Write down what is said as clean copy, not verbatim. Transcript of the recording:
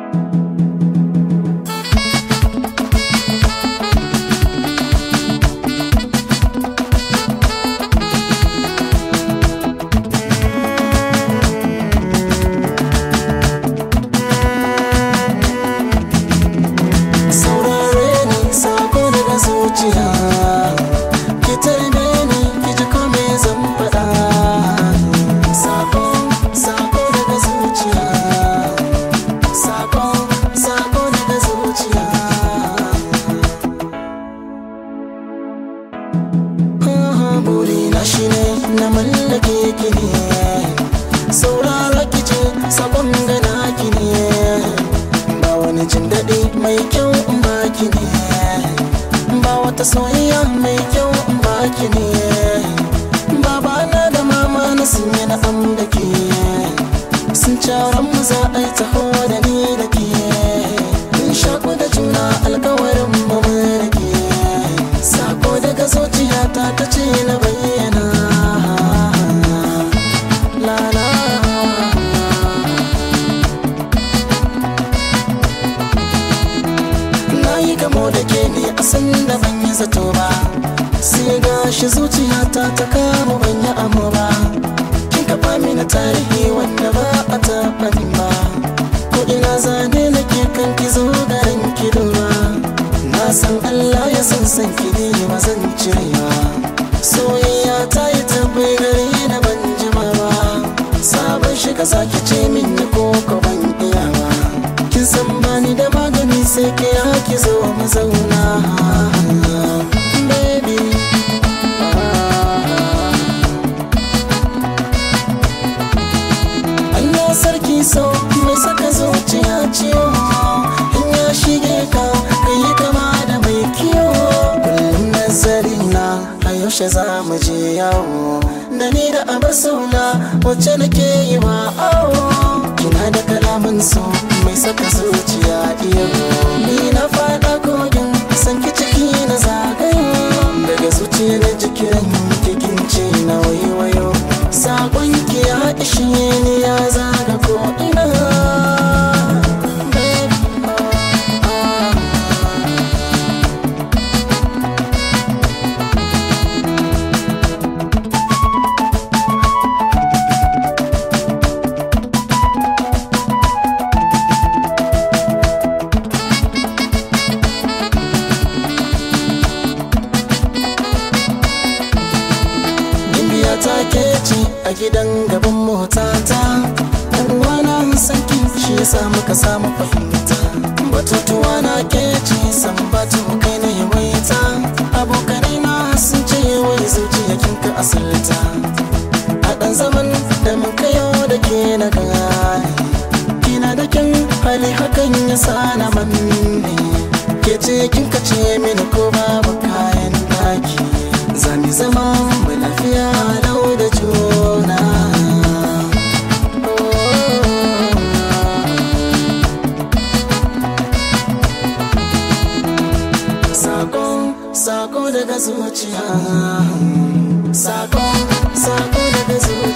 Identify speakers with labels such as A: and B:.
A: ki tarbe ni ki ji ko me zan faɗa. Sako daga zuciya, sako daga zuciya. Burina shine na mallake ki ne, saurara ki ji sabon gana ki ne. Ba wani jin daɗi mai kyau in ba ki ne, ba wata soyayya mai kyau in baki ne. Babana da mama na sun yi na'am da ke, sun caron mu za a yi taho da ni da ke. Mun shaku da juna alkawarin mu da ke, sako daga zuciyata ta ce na bayyana. Gamo da ke ne a san da ban yi zato ba, sai gashi zuciyata ta kama ban yi amo ba. Kin kafa mini tarihi wanda ba a taɓa min ba, ko ina zane nake kan ki zo garin ki duba. Na san Allah ya san ki ne ba zan cirewa, soyayya ta yi tabbai gare na ban jima ba. Sabon shiga zaki ce min ni ko ban iya ba, kin san bani da magani sai ke ki zo mu zauna baby. Allah sarki so mai saka zuciya ciwo, in ya shige ka kai kama da mai kiyo. Kullum nazari na a yaushe za mu je yawo, da ni da abar sauna wacce nake yi wa awo. Kina da kalamin so mai saka zuciya iyo, ni na fada kogin san ki ciki na zagayo. Daga zuciya na jikiran kikin ce na wayo, sakon ki ya ishe ni ya zaga ko ina. Ta ke ci a gidan gaban motata, uwana san kin shi yasa muka samu fahimta. Batutuwa na ke ci san batu kai na yawaita, abokanai na sun ce wai zuciya kin ka asalta. A ɗan zaman da mun kayo da ke na gane, kina da kyan hali hakan ya sa na manne. Ke ce kin ka ce mini ko babu kayan daki, zami zama mai lafiya lau da juna. Sako daga zuciya, sako daga zuciya.